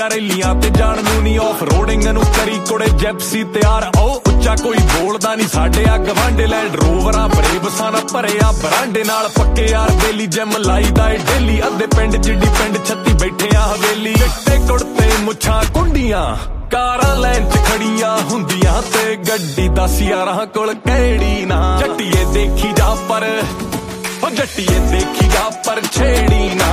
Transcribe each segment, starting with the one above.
ਰੈਲੀਆਂ ਤੇ ਜਾਣ ਨੂੰ ਨੀ ਆਫ ਰੋਡਿੰਗ ਨੂੰ ਕਰੀ ਕੁੜੇ ਜੈਪਸੀ ਤਿਆਰ ਓ ਉੱਚਾ ਕੋਈ ਬੋਲਦਾ ਨੀ ਸਾਡੇ ਆ ਗਵਾਂਡੇ ਲੈਂਡ ਰੋਵਰਾਂ ਬਰੇਬਸਾਂ ਨਾਲ ਭਰਿਆ ਬਰਾਂਡੇ ਨਾਲ ਪੱਕੇ ਯਾਰ ਬੇਲੀ ਜਿਮ ਲਾਈਦਾ ਏ ਡੇਲੀ ਅੱਧੇ ਪਿੰਡ ਜਿੱਡੀ ਪਿੰਡ 36 ਬੈਠੇ ਆ ਹਵੇਲੀ ਚਿੱਟੇ ਕੁੜਤੇ ਮੁੱਛਾਂ ਕੁੰਡੀਆਂ ਕਾਰਾਂ ਲੈਣ ਚ ਖੜੀਆਂ ਹੁੰਦੀਆਂ ਤੇ ਗੱਡੀ 10 11 ਕੋਲ ਕਿਹੜੀ ਨਾ ਜੱਟੀਏ ਦੇਖੀ ਜਾ ਪਰ ਓ ਜੱਟੀਏ ਦੇਖੀ ਜਾ ਪਰ ਛੇੜੀ ਨਾ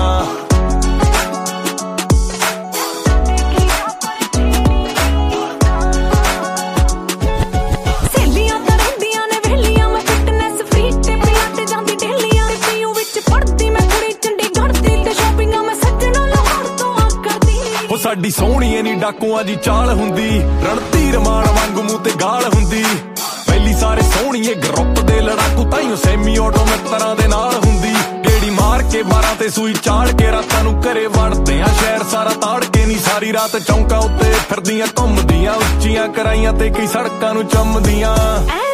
ਸਾਡੀ ਸੋਹਣੀਏ ਨੀ ਡਾਕੂਆਂ ਦੀ ਚਾਲ ਹੁੰਦੀ ਰਣਧੀਰ ਮਾਨ ਵਾਂਗੂ ਮੂੰਹ ਤੇ ਗਾਲ ਹੁੰਦੀ ਪਹਿਲੀ ਸਾਰੇ ਸੋਹਣੀਏ ਗਰੁੱਪ ਦੇ ਲੜਾਕੂ ਤਾਈਓ ਸੈਮੀ ਆਟੋ ਮਿੱਤਰਾਂ ਦੇ ਨਾਲ ਹੁੰਦੀ ਗੇੜੀ ਮਾਰ ਕੇ 12 ਤੇ ਸੂਈ ਚਾੜ ਕੇ ਰਾਤਾਂ ਨੂੰ ਘਰੇ ਵੜਦੇ ਆ ਸ਼ਹਿਰ ਸਾਰਾ ਤਾੜ ਕੇ ਨੀ ਸਾਰੀ ਰਾਤ ਚੌਂਕਾਂ ਉੱਤੇ ਫਿਰਦੀਆਂ ਘੁੰਮਦੀਆਂ ਉੱਚੀਆਂ ਕਰਾਈਆਂ ਤੇ ਕਈ ਸੜਕਾਂ ਨੂੰ ਚੁੰਮਦੀਆਂ